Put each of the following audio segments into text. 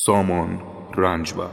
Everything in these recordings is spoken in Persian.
سامان رنجبر.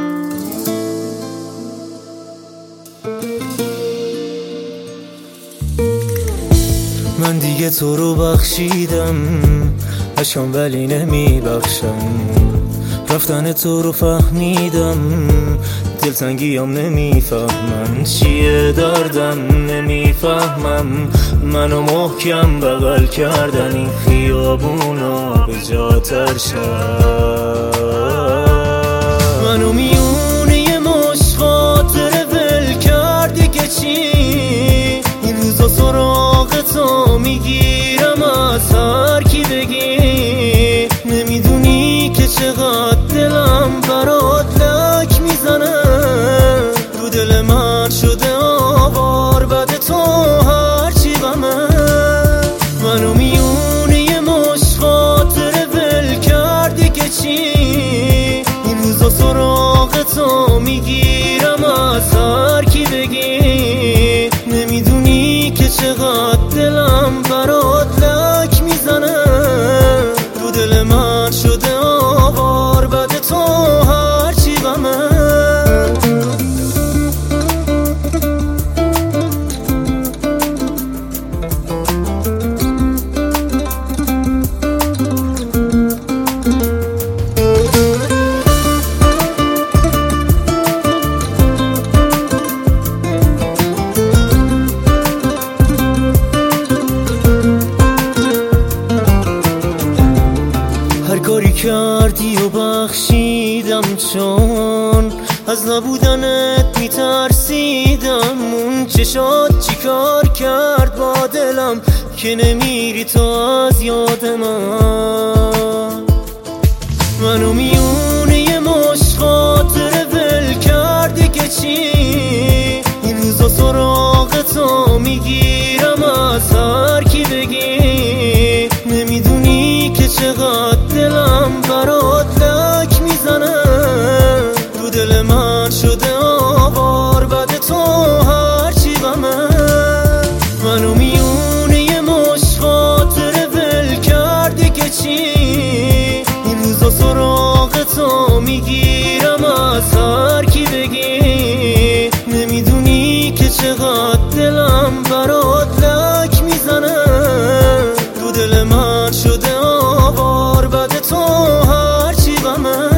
من دیگه تو رو بخشیدم، اشکام ولی نمی بخشم. رفتن تو رو فهمیدم، دلتنگیام نمیفهمن چیه دردم، نمیفهمم منو محکم بغل کردن این خیابونا به جا ترشم. منو میونه یه مش خاطره ول کردی که چی، این روزا سراغ تو میگیرم از هر کی بگی. نمیدونی که چقدر دلم برات لک میزنه، رو دل من شده آوار بعد تو هرچی غمه. منو میونه یه مش خاطره ول کردی که چی، این روزا سراغ تو میگیرم از هر کی بگی. نمیدونی که چقدر دلم برات لک میزنه، رو دل من شده آوار بعد تو هرچی غمه. کاری کردی و بخشیدم، چون از نبودنت میترسیدم. اون چشات چی کار کرد با دلم که نمیری تو از یاد من. منو میونه یه مش خاطره ول کردی که چی، این روزا سراغ تو میگیرم از هر کی بگی. نمیدونی که چقدر دلم برات لک میزنه، رو دل من شده آوار بعد تو هرچی غمه. منو میونه یه مش خاطره ول کردی که چی، این روزا سراغ تو میگیرم از هر کی بگی. نمیدونی که چقدر دلم برات لک میزنه، رو دل من شده آوار بعد تو هرچی غمه.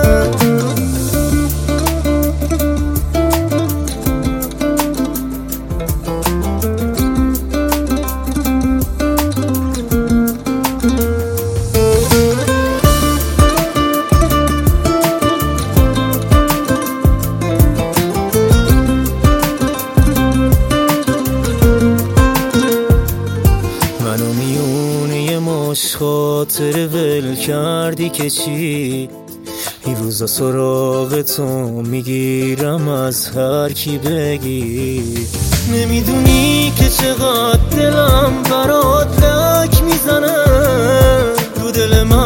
منو میونه یه مش خاطره ول کردی که چی، این روزا سراغ تو میگیرم از هر کی بگی. نمیدونی که چقدر دلم برات لک میزنه، رو دل من